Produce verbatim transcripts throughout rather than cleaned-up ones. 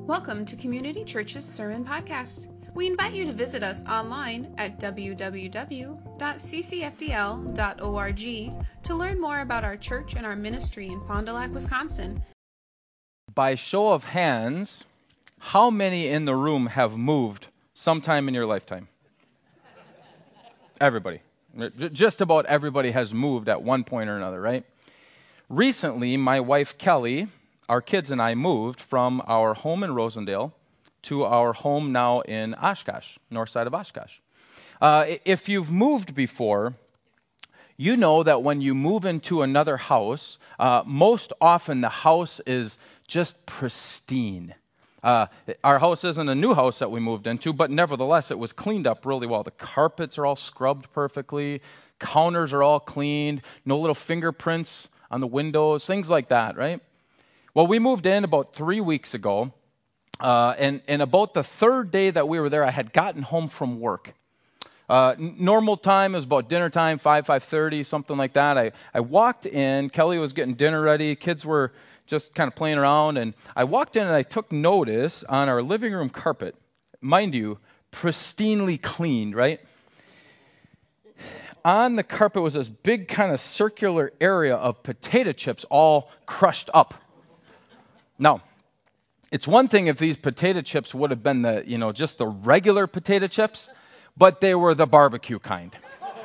Welcome to Community Church's Sermon Podcast. We invite you to visit us online at w w w dot c c f d l dot org to learn more about our church and our ministry in Fond du Lac, Wisconsin. By show of hands, how many in the room have moved sometime in your lifetime? Everybody. Just about everybody has moved at one point or another, right? Recently, my wife Kelly, our kids and I moved from our home in Rosendale to our home now in Oshkosh, north side of Oshkosh. Uh, if you've moved before, you know that when you move into another house, uh, most often the house is just pristine. Uh, our house isn't a new house that we moved into, but nevertheless, it was cleaned up really well. The carpets are all scrubbed perfectly. Counters are all cleaned. No little fingerprints on the windows, things like that, right? Well, we moved in about three weeks ago, uh, and, and about the third day that we were there, I had gotten home from work. Uh, n- normal time is about dinner time, five, five thirty, something like that. I, I walked in. Kelly was getting dinner ready. Kids were just kind of playing around. And I walked in and I took notice on our living room carpet, mind you, pristinely cleaned, right? On the carpet was this big kind of circular area of potato chips all crushed up. Now, it's one thing if these potato chips would have been the, you know, just the regular potato chips, but they were the barbecue kind.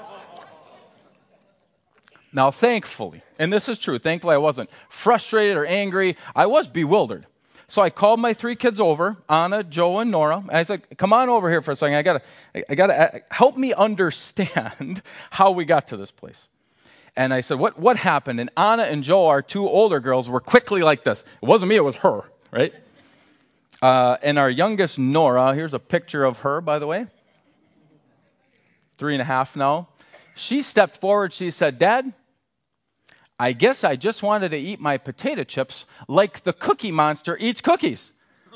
Now, thankfully, and this is true, thankfully I wasn't frustrated or angry. I was bewildered. So I called my three kids over, Anna, Joe, and Nora, and I said, come on over here for a second. I gotta, I gotta, help me understand how we got to this place. And I said, what, what happened? And Anna and Joe, our two older girls, were quickly like this. It wasn't me, it was her, right? Uh, and our youngest, Nora, here's a picture of her, by the way. Three and a half now. She stepped forward, she said, Dad, I guess I just wanted to eat my potato chips like the Cookie Monster eats cookies.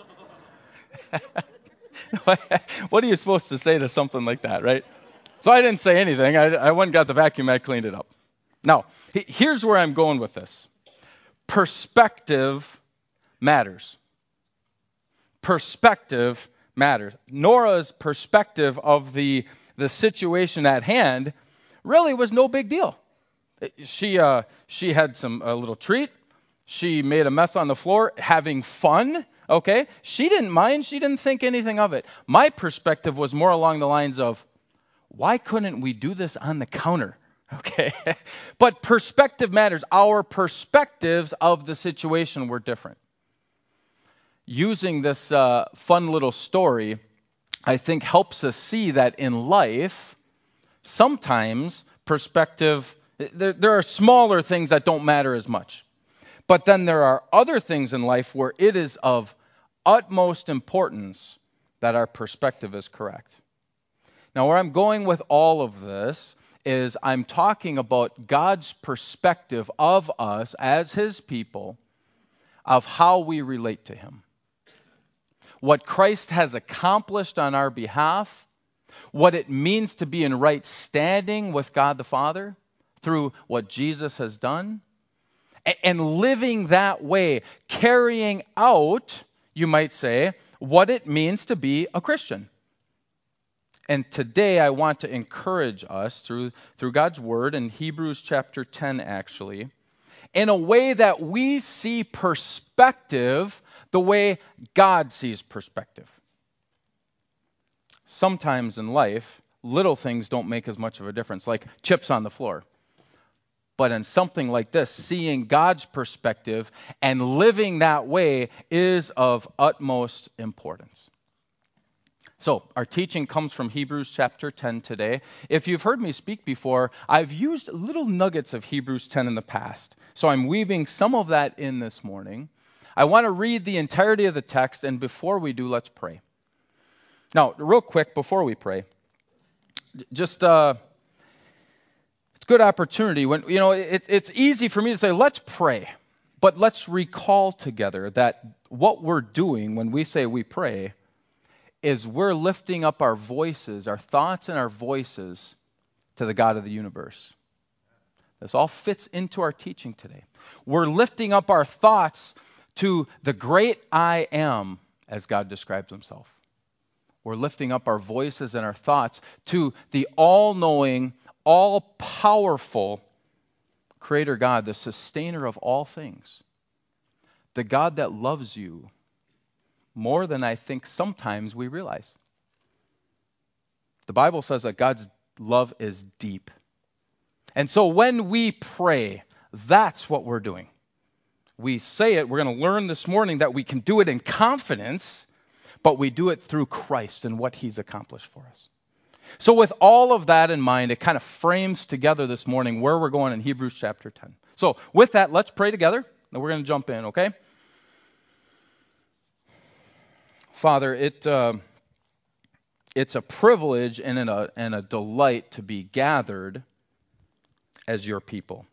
What are you supposed to say to something like that, right? So I didn't say anything. I, I went and got the vacuum, I cleaned it up. Now, here's where I'm going with this. Perspective matters. Perspective matters. Nora's perspective of the, the situation at hand really was no big deal. She uh, she had some a little treat. She made a mess on the floor, having fun. Okay, she didn't mind. She didn't think anything of it. My perspective was more along the lines of, why couldn't we do this on the counter? Okay, but perspective matters. Our perspectives of the situation were different. Using this uh, fun little story, I think helps us see that in life, sometimes perspective, there, there are smaller things that don't matter as much. But then there are other things in life where it is of utmost importance that our perspective is correct. Now, where I'm going with all of this is I'm talking about God's perspective of us as His people, of how we relate to Him. What Christ has accomplished on our behalf, what it means to be in right standing with God the Father through what Jesus has done, and living that way, carrying out, you might say, what it means to be a Christian. And today I want to encourage us through, through God's Word in Hebrews chapter ten, actually, in a way that we see perspective the way God sees perspective. Sometimes in life, little things don't make as much of a difference, like chips on the floor. But in something like this, seeing God's perspective and living that way is of utmost importance. So, our teaching comes from Hebrews chapter ten today. If you've heard me speak before, I've used little nuggets of Hebrews ten in the past. So I'm weaving some of that in this morning. I want to read the entirety of the text, and before we do, let's pray. Now, real quick, before we pray, just uh, it's a good opportunity. When you know, it, it's easy for me to say, let's pray, but let's recall together that what we're doing when we say we pray is we're lifting up our voices, our thoughts and our voices to the God of the universe. This all fits into our teaching today. We're lifting up our thoughts to the great I am, as God describes himself. We're lifting up our voices and our thoughts to the all-knowing, all-powerful Creator God, the sustainer of all things. The God that loves you more than I think sometimes we realize. The Bible says that God's love is deep. And so when we pray, that's what we're doing. We say it, we're going to learn this morning that we can do it in confidence, but we do it through Christ and what he's accomplished for us. So with all of that in mind, it kind of frames together this morning where we're going in Hebrews chapter ten. So with that, let's pray together, and we're going to jump in, okay? Father, it uh, it's a privilege and a, and a delight to be gathered as your people.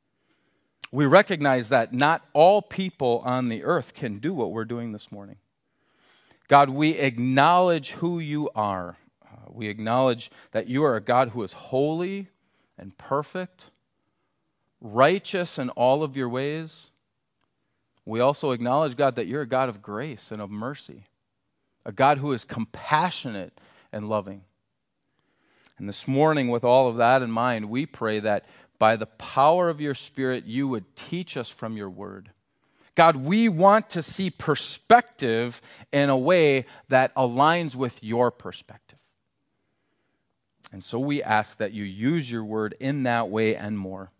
We recognize that not all people on the earth can do what we're doing this morning. God, we acknowledge who you are. Uh, we acknowledge that you are a God who is holy and perfect, righteous in all of your ways. We also acknowledge, God, that you're a God of grace and of mercy, a God who is compassionate and loving. And this morning, with all of that in mind, we pray that by the power of your Spirit, you would teach us from your word. God, we want to see perspective in a way that aligns with your perspective. And so we ask that you use your word in that way and more.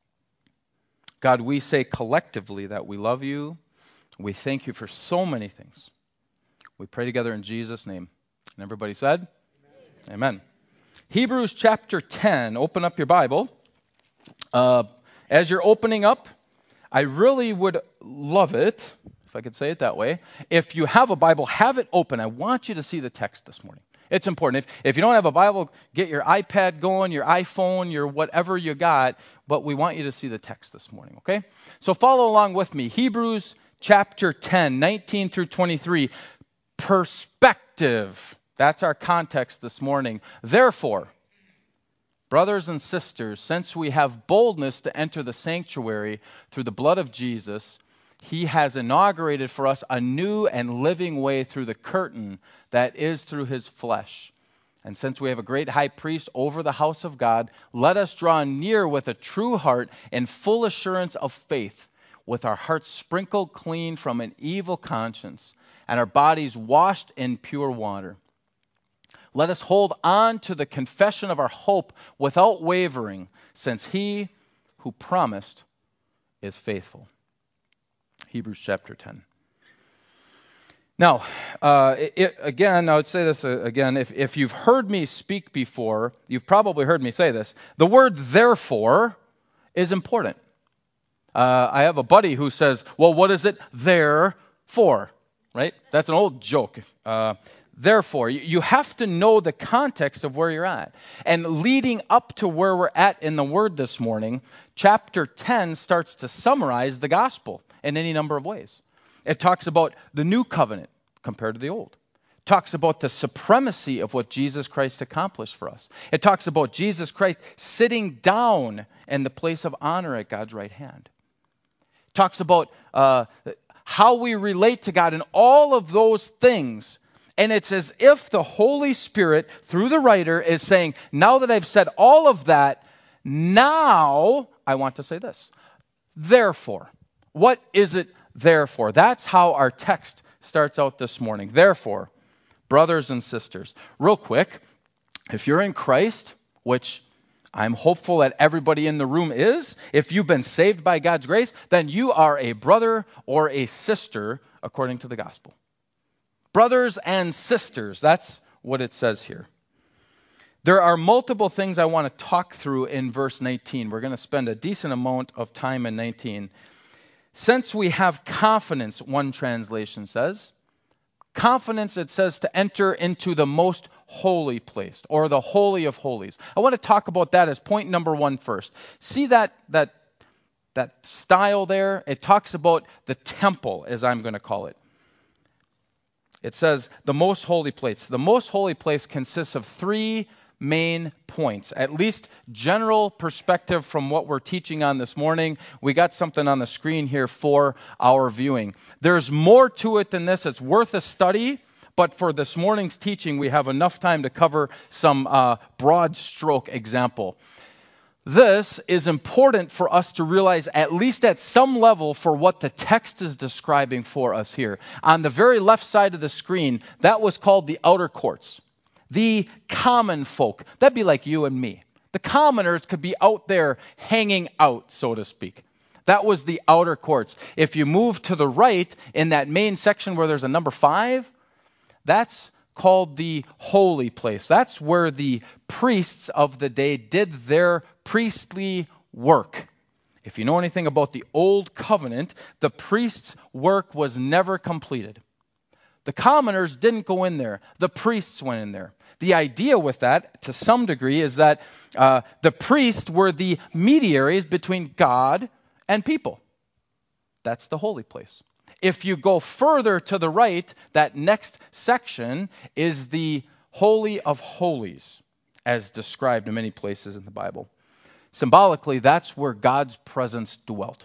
God, we say collectively that we love you. We thank you for so many things. We pray together in Jesus' name. And everybody said? Amen. Amen. Hebrews chapter ten. Open up your Bible. Uh, as you're opening up, I really would love it, if I could say it that way, if you have a Bible, have it open. I want you to see the text this morning. It's important. If, if you don't have a Bible, get your iPad going, your iPhone, your whatever you got, but we want you to see the text this morning, okay? So follow along with me. Hebrews chapter ten, nineteen through twenty-three. Perspective. That's our context this morning. Therefore, brothers and sisters, since we have boldness to enter the sanctuary through the blood of Jesus, he has inaugurated for us a new and living way through the curtain that is through his flesh. And since we have a great high priest over the house of God, let us draw near with a true heart and full assurance of faith, with our hearts sprinkled clean from an evil conscience and our bodies washed in pure water. Let us hold on to the confession of our hope without wavering, since he who promised is faithful. Hebrews chapter ten. Now, uh, it, it, again, I would say this uh, again. If, if you've heard me speak before, you've probably heard me say this. The word therefore is important. Uh, I have a buddy who says, well, what is it there for? Right? That's an old joke. Uh, Therefore, you have to know the context of where you're at. And leading up to where we're at in the Word this morning, chapter ten starts to summarize the gospel in any number of ways. It talks about the new covenant compared to the old. It talks about the supremacy of what Jesus Christ accomplished for us. It talks about Jesus Christ sitting down in the place of honor at God's right hand. It talks about uh, how we relate to God and all of those things. And it's as if the Holy Spirit, through the writer, is saying, now that I've said all of that, now I want to say this. Therefore. What is it therefore? That's how our text starts out this morning. Therefore, brothers and sisters, real quick, if you're in Christ, which I'm hopeful that everybody in the room is, if you've been saved by God's grace, then you are a brother or a sister according to the gospel. Brothers and sisters, that's what it says here. There are multiple things I want to talk through in verse nineteen. We're going to spend a decent amount of time in nineteen. Since we have confidence, one translation says, confidence, it says, to enter into the most holy place, or the holy of holies. I want to talk about that as point number one first. See that that that style there? It talks about the temple, as I'm going to call it. It says the most holy place. The most holy place consists of three main points, at least general perspective from what we're teaching on this morning. We got something on the screen here for our viewing. There's more to it than this. It's worth a study, but for this morning's teaching, we have enough time to cover some uh, broad stroke example. This is important for us to realize, at least at some level, for what the text is describing for us here. On the very left side of the screen, that was called the outer courts. The common folk. That'd be like you and me. The commoners could be out there hanging out, so to speak. That was the outer courts. If you move to the right, in that main section where there's a number five, that's called the holy place. That's where the priests of the day did their priestly work. If you know anything about the Old Covenant, the priest's work was never completed. The commoners didn't go in there. The priests went in there. The idea with that, to some degree, is that uh, the priests were the mediaries between God and people. That's the holy place. If you go further to the right, that next section is the Holy of Holies, as described in many places in the Bible. Symbolically, that's where God's presence dwelt.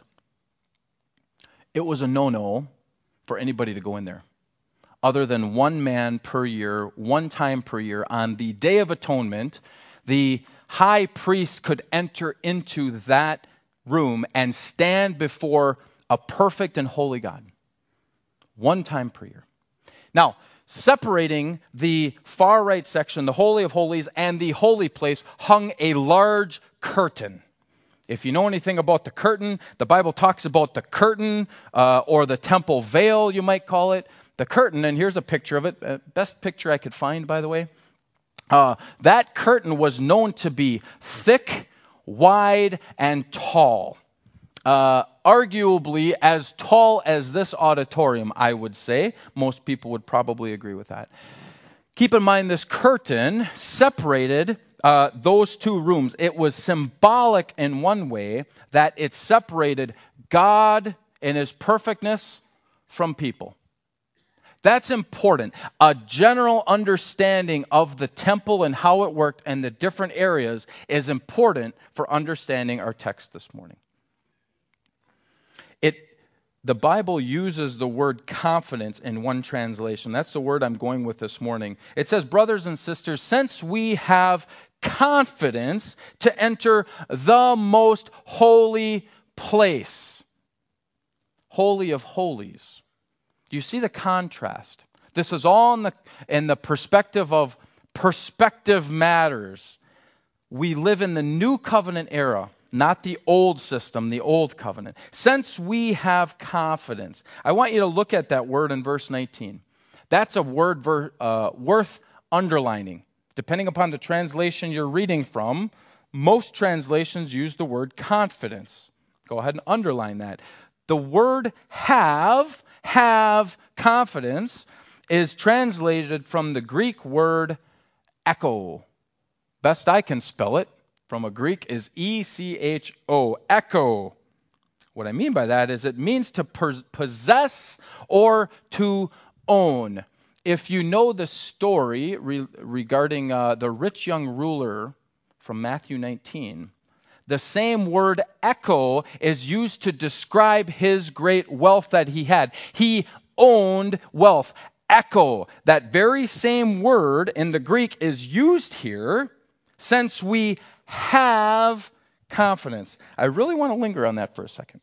It was a no-no for anybody to go in there, other than one man per year, one time per year. On the Day of Atonement, the high priest could enter into that room and stand before a perfect and holy God. One time per year. Now, separating the far right section, the Holy of Holies, and the holy place, hung a large curtain. If you know anything about the curtain, the Bible talks about the curtain, uh, or the temple veil, you might call it. The curtain, and here's a picture of it. Uh, best picture I could find, by the way. Uh, that curtain was known to be thick, wide, and tall. Uh, arguably as tall as this auditorium, I would say. Most people would probably agree with that. Keep in mind, this curtain separated uh, those two rooms. It was symbolic in one way that it separated God in his perfectness from people. That's important. A general understanding of the temple and how it worked and the different areas is important for understanding our text this morning. It, the Bible uses the word confidence in one translation. That's the word I'm going with this morning. It says, brothers and sisters, since we have confidence to enter the most holy place, Holy of Holies. Do you see the contrast? This is all in the, in the perspective of perspective matters. We live in the new covenant era, not the old system, the old covenant. Since we have confidence. I want you to look at that word in verse nineteen. That's a word ver, uh, worth underlining. Depending upon the translation you're reading from, most translations use the word confidence. Go ahead and underline that. The word have, have confidence, is translated from the Greek word echo. Best I can spell it from a Greek is E C H O, echo. What I mean by that is it means to possess or to own. If you know the story re- regarding uh, the rich young ruler from Matthew nineteen, the same word echo is used to describe his great wealth that he had. He owned wealth. Echo, that very same word in the Greek is used here, since we have confidence. I really want to linger on that for a second.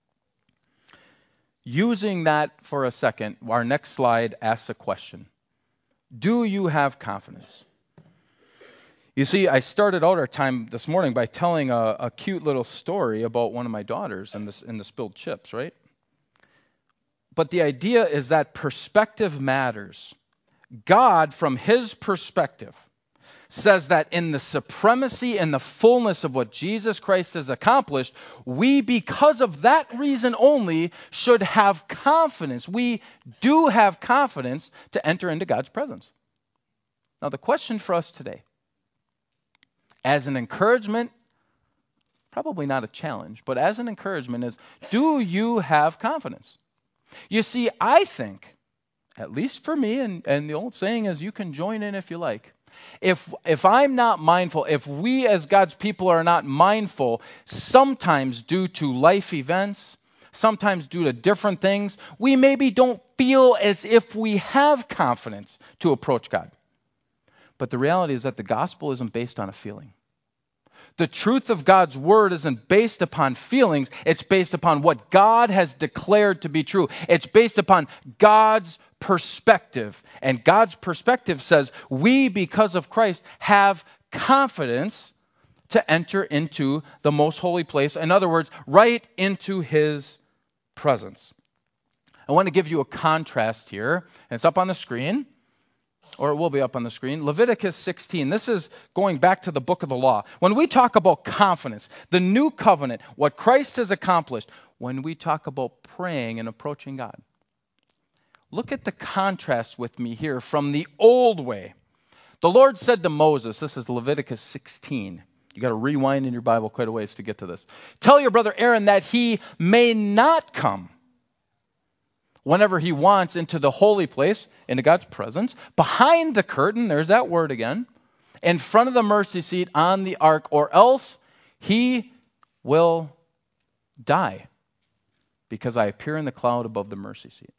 Using that for a second, our next slide asks a question. Do you have confidence? You see, I started out our time this morning by telling a, a cute little story about one of my daughters and the, and the spilled chips, right? But the idea is that perspective matters. God, from his perspective, says that in the supremacy and the fullness of what Jesus Christ has accomplished, we, because of that reason only, should have confidence. We do have confidence to enter into God's presence. Now, the question for us today, as an encouragement, probably not a challenge, but as an encouragement is, do you have confidence? You see, I think, at least for me, and, and the old saying is you can join in if you like, If if I'm not mindful, if we as God's people are not mindful, sometimes due to life events, sometimes due to different things, we maybe don't feel as if we have confidence to approach God. But the reality is that the gospel isn't based on a feeling. The truth of God's word isn't based upon feelings. It's based upon what God has declared to be true. It's based upon God's perspective. And God's perspective says we, because of Christ, have confidence to enter into the most holy place. In other words, right into his presence. I want to give you a contrast here. And it's up on the screen. Or it will be up on the screen. Leviticus sixteen. This is going back to the book of the law. When we talk about confidence, the new covenant, what Christ has accomplished, when we talk about praying and approaching God, look at the contrast with me here from the old way. The Lord said to Moses, this is Leviticus sixteen. You got to rewind in your Bible quite a ways to get to this. Tell your brother Aaron that he may not come whenever he wants into the holy place, into God's presence, behind the curtain, there's that word again, in front of the mercy seat on the ark, or else he will die, because I appear in the cloud above the mercy seat.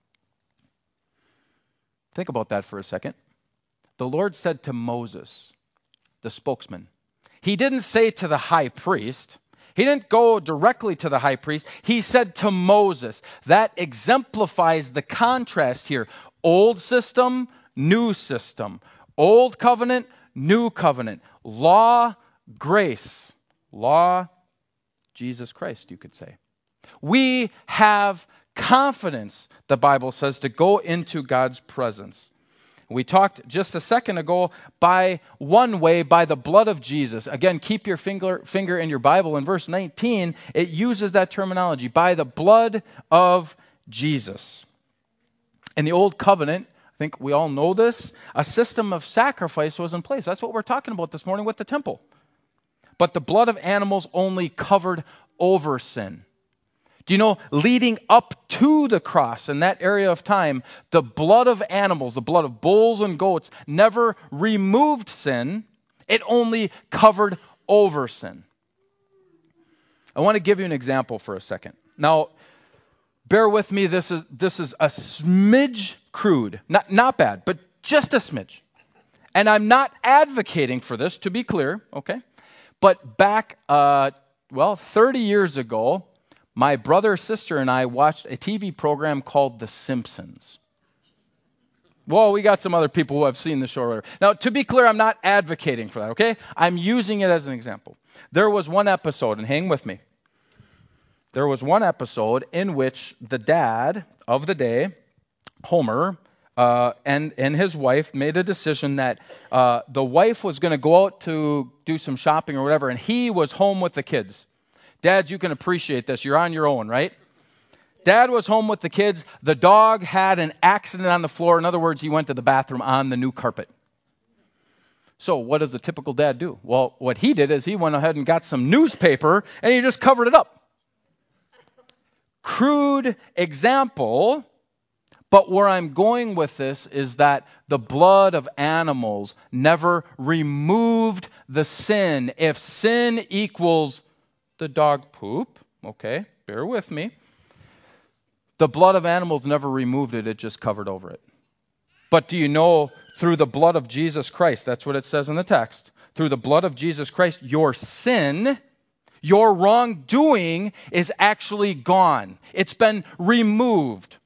Think about that for a second. The Lord said to Moses, the spokesman, he didn't say to the high priest, he didn't go directly to the high priest. He said to Moses. That exemplifies the contrast here. Old system, new system. Old covenant, new covenant. Law, grace. Law, Jesus Christ, you could say. We have confidence, the Bible says, to go into God's presence. We talked just a second ago by one way, by the blood of Jesus. Again, keep your finger, finger in your Bible. In verse nineteen, it uses that terminology, by the blood of Jesus. In the Old Covenant, I think we all know this, a system of sacrifice was in place. That's what we're talking about this morning with the temple. But the blood of animals only covered over sin. Do you know, leading up to the cross in that area of time, the blood of animals, the blood of bulls and goats, never removed sin. It only covered over sin. I want to give you an example for a second. Now, bear with me, this is this is a smidge crude. Not, not bad, but just a smidge. And I'm not advocating for this, to be clear, okay? But back, uh, well, thirty years ago, my brother, sister, and I watched a T V program called The Simpsons. Well, we got some other people who have seen the show. Now, to be clear, I'm not advocating for that, okay? I'm using it as an example. There was one episode, and hang with me. There was one episode in which the dad of the day, Homer, uh, and, and his wife made a decision that uh, the wife was going to go out to do some shopping or whatever, and he was home with the kids. Dads, you can appreciate this. You're on your own, right? Dad was home with the kids. The dog had an accident on the floor. In other words, he went to the bathroom on the new carpet. So what does a typical dad do? Well, what he did is he went ahead and got some newspaper and he just covered it up. Crude example, but where I'm going with this is that the blood of animals never removed the sin. If sin equals the dog poop, okay, bear with me. The blood of animals never removed it, it just covered over it. But do you know, through the blood of Jesus Christ, that's what it says in the text, through the blood of Jesus Christ, your sin, your wrongdoing is actually gone. It's been removed.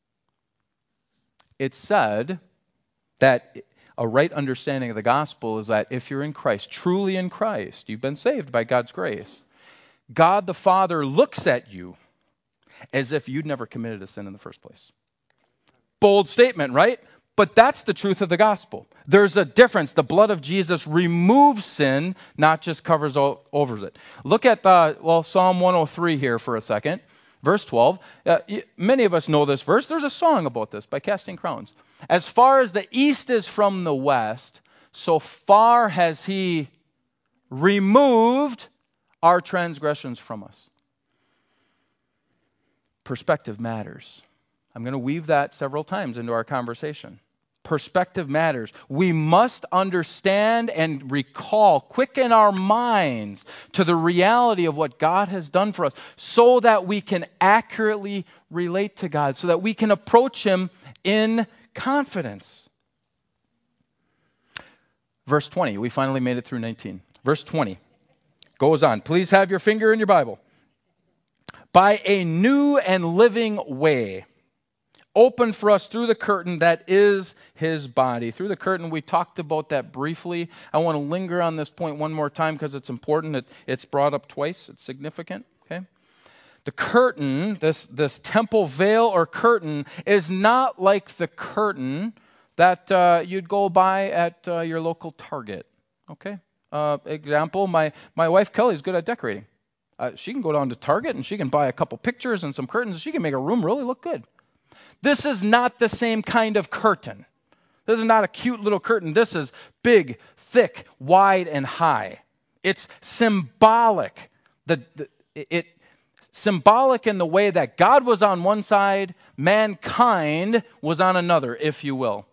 It's said that a right understanding of the gospel is that if you're in Christ, truly in Christ, you've been saved by God's grace, God the Father looks at you as if you'd never committed a sin in the first place. Bold statement, right? But that's the truth of the gospel. There's a difference. The blood of Jesus removes sin, not just covers over it. Look at, uh, well, Psalm one oh three here for a second. Verse twelve. Uh, many of us know this verse. There's a song about this by Casting Crowns. As far as the east is from the west, so far has he removed our transgressions from us. Perspective matters. I'm going to weave that several times into our conversation. Perspective matters. We must understand and recall, quicken our minds to the reality of what God has done for us so that we can accurately relate to God, so that we can approach Him in confidence. Verse twenty, we finally made it through nineteen. Verse twenty goes on. Please have your finger in your Bible. By a new and living way, open for us through the curtain that is His body. Through the curtain, we talked about that briefly. I want to linger on this point one more time because it's important. It, it's brought up twice. It's significant. Okay. The curtain, this, this temple veil or curtain, is not like the curtain that uh, you'd go buy at uh, your local Target. Okay. Uh, example, my, my wife Kelly's good at decorating. Uh, she can go down to Target and she can buy a couple pictures and some curtains. She can make a room really look good. This is not the same kind of curtain. This is not a cute little curtain. This is big, thick, wide, and high. It's symbolic. The, the, it symbolic in the way that God was on one side, mankind was on another, if you will.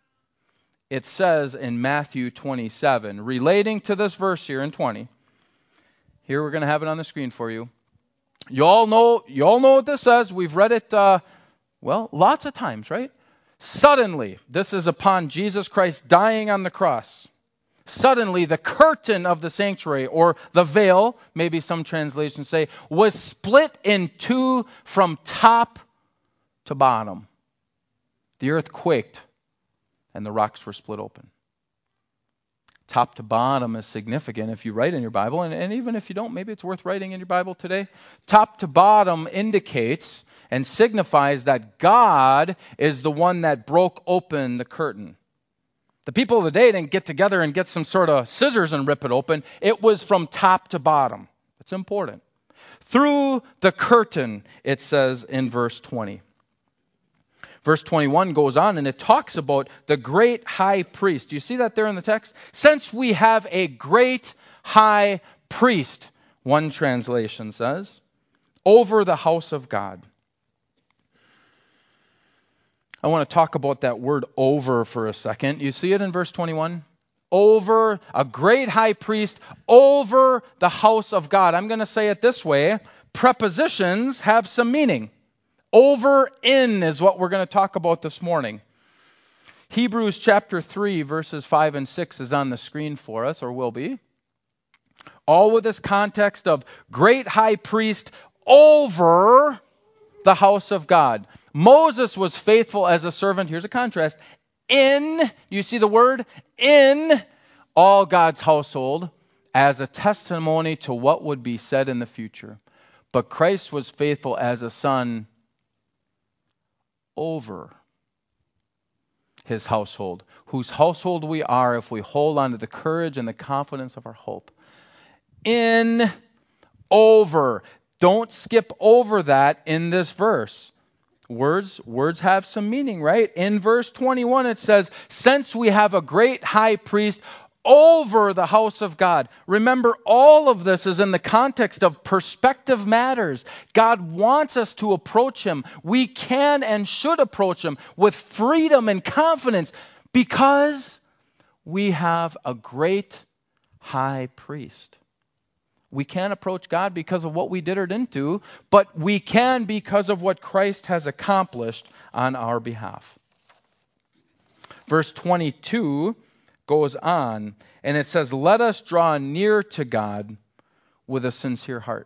It says in Matthew twenty-seven, relating to this verse here in twenty. Here we're going to have it on the screen for you. You all know, you all know what this says. We've read it, uh, well, lots of times, right? Suddenly, this is upon Jesus Christ dying on the cross. Suddenly, the curtain of the sanctuary, or the veil, maybe some translations say, was split in two from top to bottom. The earth quaked, and the rocks were split open. Top to bottom is significant if you write in your Bible, and, and even if you don't, maybe it's worth writing in your Bible today. Top to bottom indicates and signifies that God is the one that broke open the curtain. The people of the day didn't get together and get some sort of scissors and rip it open. It was from top to bottom. It's important. Through the curtain, it says in verse twenty. Verse twenty-one goes on and it talks about the great high priest. Do you see that there in the text? Since we have a great high priest, one translation says, over the house of God. I want to talk about that word over for a second. You see it in verse twenty-one? Over, a great high priest over the house of God. I'm going to say it this way. Prepositions have some meaning. Over in is what we're going to talk about this morning. Hebrews chapter three, verses five and six is on the screen for us, or will be. All with this context of great high priest over the house of God. Moses was faithful as a servant. Here's a contrast. In, you see the word? In all God's household as a testimony to what would be said in the future. But Christ was faithful as a son over His household, whose household we are if we hold on to the courage and the confidence of our hope. In, over. Don't skip over that in this verse. Words, words have some meaning, right? In verse twenty-one it says, since we have a great high priest over the house of God. Remember, all of this is in the context of perspective matters. God wants us to approach Him. We can and should approach Him with freedom and confidence because we have a great high priest. We can't approach God because of what we did or didn't do, but we can because of what Christ has accomplished on our behalf. Verse twenty-two goes on, and it says, let us draw near to God with a sincere heart.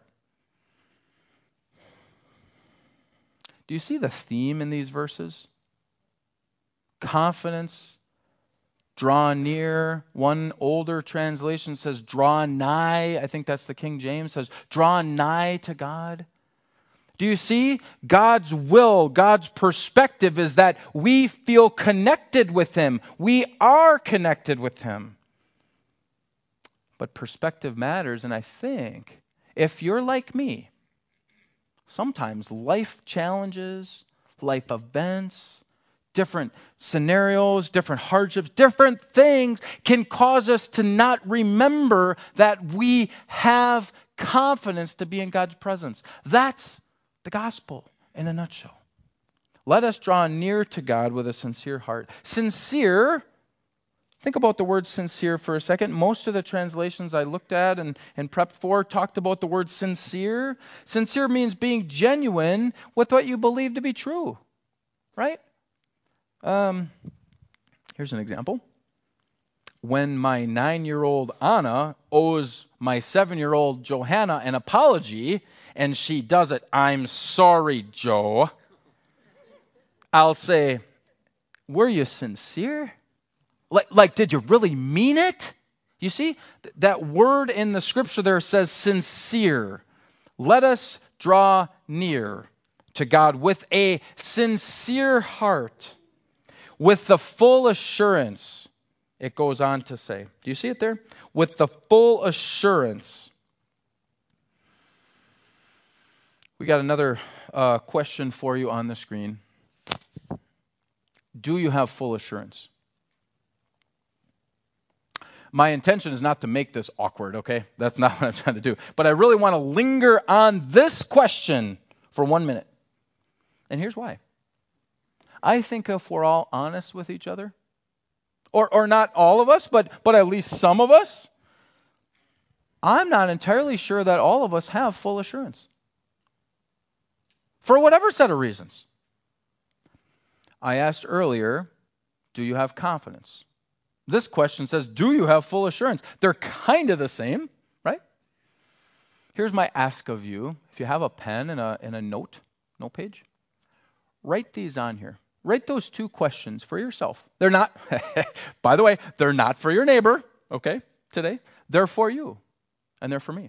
Do you see the theme in these verses? Confidence, draw near. One older translation says draw nigh. I think that's the King James says draw nigh to God. Do you see? God's will, God's perspective is that we feel connected with Him. We are connected with Him. But perspective matters, and I think if you're like me, sometimes life challenges, life events, different scenarios, different hardships, different things can cause us to not remember that we have confidence to be in God's presence. That's the gospel in a nutshell. Let us draw near to God with a sincere heart. Sincere, think about the word sincere for a second. Most of the translations I looked at and, and prepped for talked about the word sincere. Sincere means being genuine with what you believe to be true, right? Um, here's an example. When my nine-year-old Anna owes my seven-year-old Johanna an apology, and she does it, "I'm sorry, Joe," I'll say, "Were you sincere? Like, like, did you really mean it?" You see, th- that word in the scripture there says sincere. Let us draw near to God with a sincere heart, with the full assurance. It goes on to say, do you see it there? With the full assurance. We got another uh, question for you on the screen. Do you have full assurance? My intention is not to make this awkward, okay? That's not what I'm trying to do. But I really want to linger on this question for one minute. And here's why. I think if we're all honest with each other, or, or not all of us, but, but at least some of us, I'm not entirely sure that all of us have full assurance. For whatever set of reasons. I asked earlier, do you have confidence? This question says, do you have full assurance? They're kind of the same, right? Here's my ask of you. If you have a pen and a, and a note, note page, write these on here. Write those two questions for yourself. They're not, by the way, they're not for your neighbor, okay, today. They're for you, and they're for me.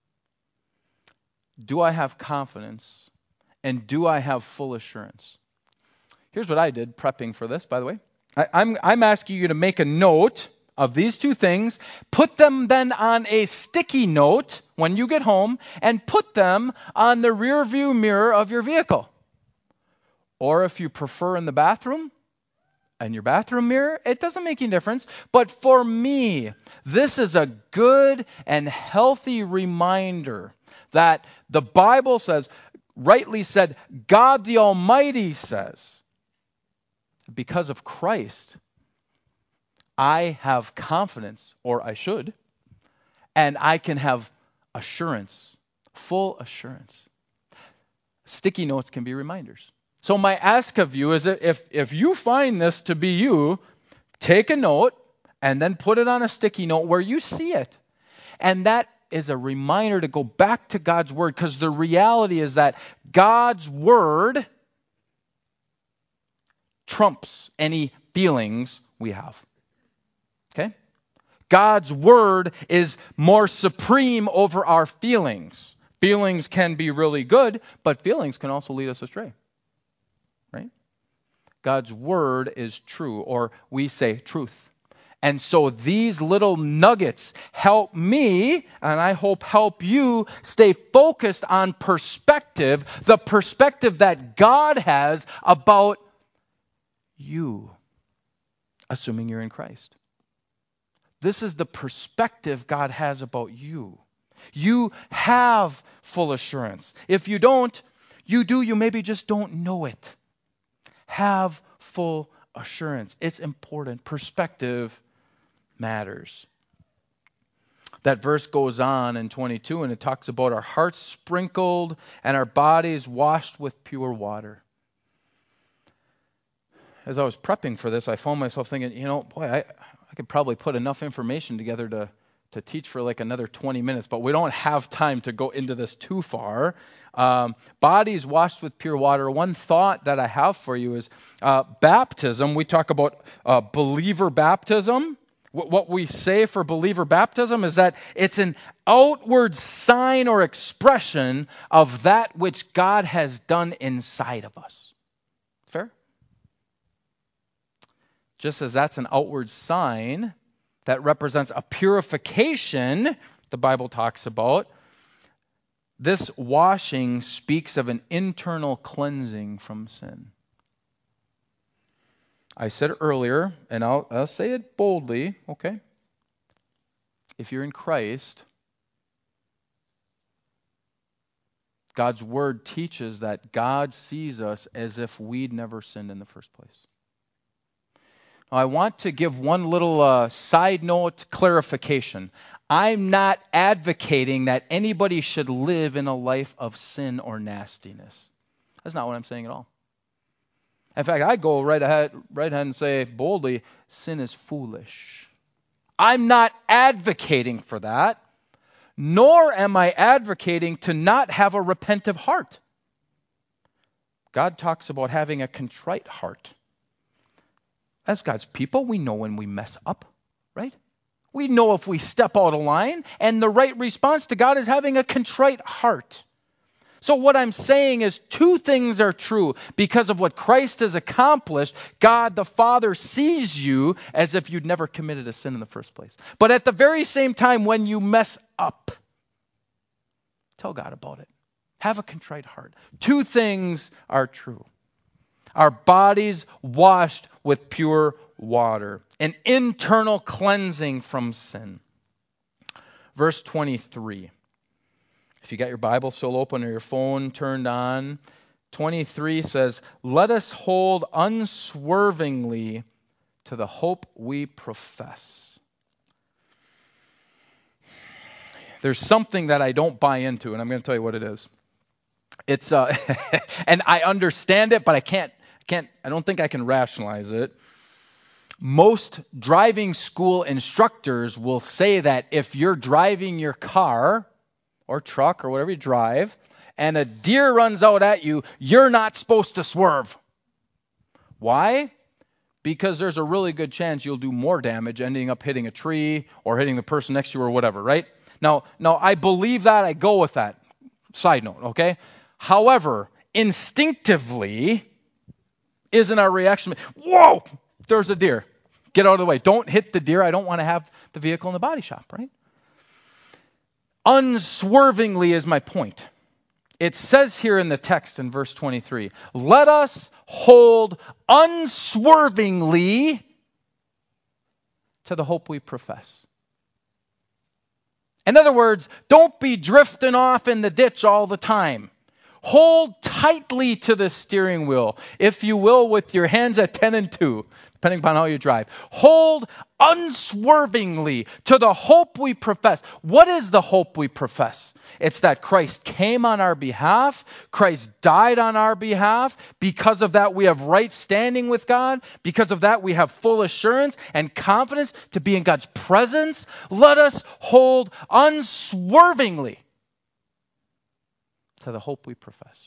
Do I have confidence, and do I have full assurance? Here's what I did prepping for this, by the way. I, I'm, I'm asking you to make a note of these two things, put them then on a sticky note when you get home, and put them on the rear view mirror of your vehicle. Or if you prefer in the bathroom, and your bathroom mirror, it doesn't make any difference. But for me, this is a good and healthy reminder that the Bible says, rightly said, God the Almighty says, because of Christ, I have confidence, or I should, and I can have assurance, full assurance. Sticky notes can be reminders. So my ask of you is that if, if you find this to be you, take a note and then put it on a sticky note where you see it. And that is a reminder to go back to God's Word, because the reality is that God's Word trumps any feelings we have. Okay? God's Word is more supreme over our feelings. Feelings can be really good, but feelings can also lead us astray. Right? God's Word is true, or we say truth. And so these little nuggets help me, and I hope help you, stay focused on perspective, the perspective that God has about you, assuming you're in Christ. This is the perspective God has about you. You have full assurance. If you don't, you do, you maybe just don't know it. Have full assurance. It's important. Perspective matters. That verse goes on in twenty-two, and it talks about our hearts sprinkled and our bodies washed with pure water. As I was prepping for this, I found myself thinking, you know, boy, I, I could probably put enough information together to, to teach for like another twenty minutes, but we don't have time to go into this too far. Um, bodies washed with pure water. One thought that I have for you is uh, baptism. We talk about uh, believer baptism. W- what we say for believer baptism is that it's an outward sign or expression of that which God has done inside of us. Fair? Just as that's an outward sign that represents a purification the Bible talks about, this washing speaks of an internal cleansing from sin. I said earlier, and I'll, I'll say it boldly, okay? If you're in Christ, God's word teaches that God sees us as if we'd never sinned in the first place. Now, I want to give one little uh, side note clarification. I'm not advocating that anybody should live in a life of sin or nastiness. That's not what I'm saying at all. In fact, I go right ahead, right ahead and say boldly, sin is foolish. I'm not advocating for that, nor am I advocating to not have a repentive heart. God talks about having a contrite heart. As God's people, we know when we mess up, right? We know if we step out of line, and the right response to God is having a contrite heart. So what I'm saying is two things are true. Because of what Christ has accomplished, God the Father sees you as if you'd never committed a sin in the first place. But at the very same time, when you mess up, tell God about it. Have a contrite heart. Two things are true. Our bodies washed with pure water. An internal cleansing from sin. Verse twenty-three. If you got your Bible still open or your phone turned on, twenty-three says, "Let us hold unswervingly to the hope we profess." There's something that I don't buy into, and I'm going to tell you what it is. It's uh, and I understand it, but I can't, can't, I don't think I can rationalize it. Most driving school instructors will say that if you're driving your car or truck or whatever you drive, and a deer runs out at you, you're not supposed to swerve. Why? Because there's a really good chance you'll do more damage ending up hitting a tree or hitting the person next to you or whatever, right? Now, now I believe that. I go with that. Side note, okay? However, instinctively, isn't our reaction, whoa, there's a deer. Get out of the way. Don't hit the deer. I don't want to have the vehicle in the body shop, right? Unswervingly is my point. It says here in the text in verse twenty-three, "Let us hold unswervingly to the hope we profess." In other words, don't be drifting off in the ditch all the time. Hold tightly to the steering wheel, if you will, with your hands at ten and two, depending upon how you drive. Hold unswervingly to the hope we profess. What is the hope we profess? It's that Christ came on our behalf. Christ died on our behalf. Because of that, we have right standing with God. Because of that, we have full assurance and confidence to be in God's presence. Let us hold unswervingly to the hope we profess.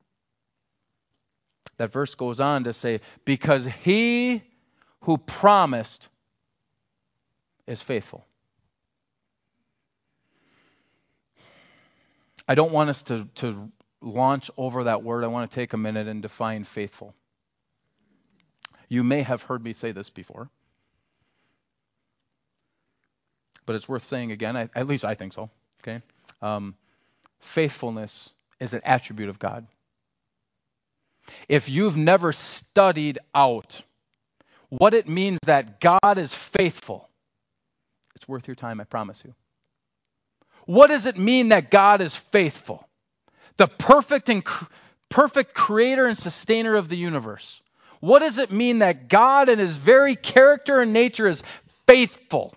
That verse goes on to say, because he who promised is faithful. I don't want us to, to launch over that word. I want to take a minute and define faithful. You may have heard me say this before, but it's worth saying again. I, at least I think so. Okay, um, faithfulness is an attribute of God. If you've never studied out what it means that God is faithful, it's worth your time, I promise you. What does it mean that God is faithful? The perfect and cr- perfect creator and sustainer of the universe. What does it mean that God in his very character and nature is faithful?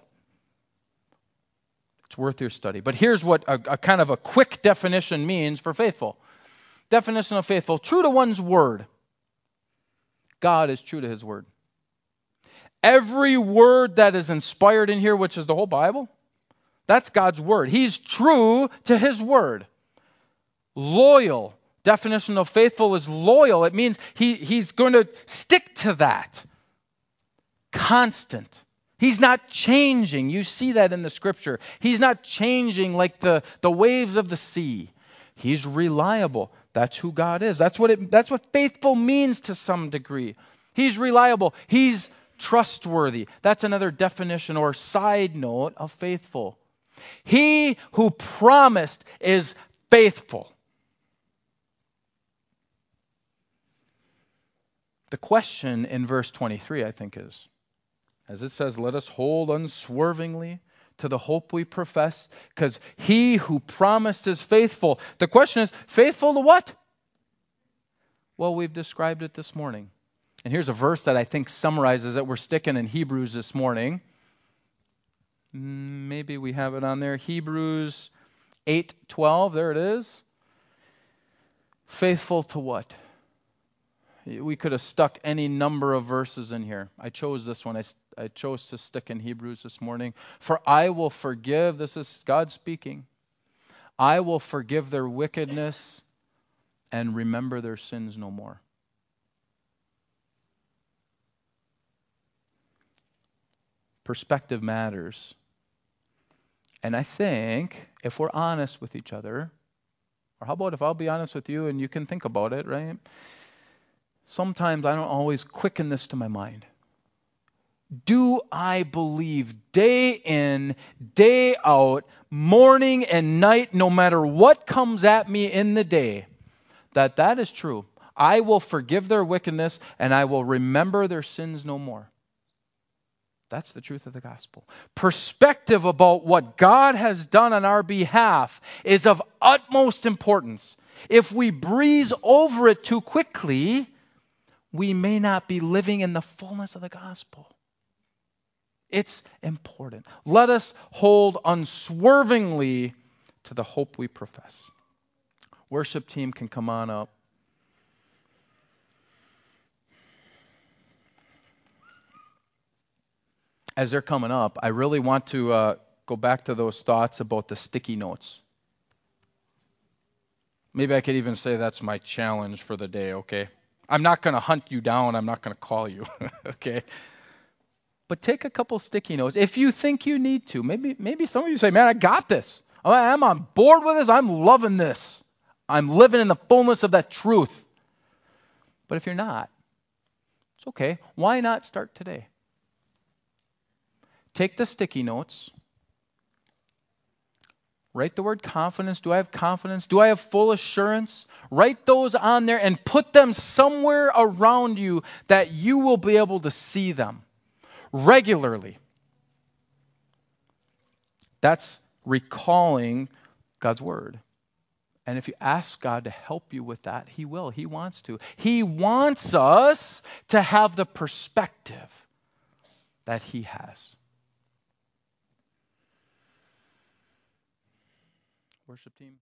It's worth your study. But here's what a, a kind of a quick definition means for faithful. Definition of faithful: true to one's word. God is true to his word. Every word that is inspired in here, which is the whole Bible, that's God's word. He's true to his word. Loyal. Definition of faithful is loyal. It means he, he's going to stick to that. Constant. He's not changing. You see that in the scripture. He's not changing like the, the waves of the sea. He's reliable. That's who God is. That's what it, that's what faithful means to some degree. He's reliable. He's trustworthy. That's another definition or side note of faithful. He who promised is faithful. The question in verse twenty-three, I think, is, as it says, let us hold unswervingly to the hope we profess, because he who promised is faithful. The question is, faithful to what? Well, we've described it this morning. And here's a verse that I think summarizes it. We're sticking in Hebrews this morning. Maybe we have it on there. Hebrews eight twelve. There it is. Faithful to what? We could have stuck any number of verses in here. I chose this one. I, I chose to stick in Hebrews this morning. For I will forgive, this is God speaking, I will forgive their wickedness and remember their sins no more. Perspective matters. And I think if we're honest with each other, or how about if I'll be honest with you and you can think about it, right? Sometimes I don't always quicken this to my mind. Do I believe day in, day out, morning and night, no matter what comes at me in the day, that that is true? I will forgive their wickedness and I will remember their sins no more. That's the truth of the gospel. Perspective about what God has done on our behalf is of utmost importance. If we breeze over it too quickly, we may not be living in the fullness of the gospel. It's important. Let us hold unswervingly to the hope we profess. Worship team can come on up. As they're coming up, I really want to uh, go back to those thoughts about the sticky notes. Maybe I could even say that's my challenge for the day, okay? I'm not going to hunt you down. I'm not going to call you, okay? But take a couple sticky notes if you think you need to. Maybe maybe some of you say, man, I got this. I'm on board with this. I'm loving this. I'm living in the fullness of that truth. But if you're not, it's okay. Why not start today? Take the sticky notes. Write the word confidence. Do I have confidence? Do I have full assurance? Write those on there and put them somewhere around you that you will be able to see them regularly. That's recalling God's word. And if you ask God to help you with that, He will. He wants to. He wants us to have the perspective that He has. Worship team.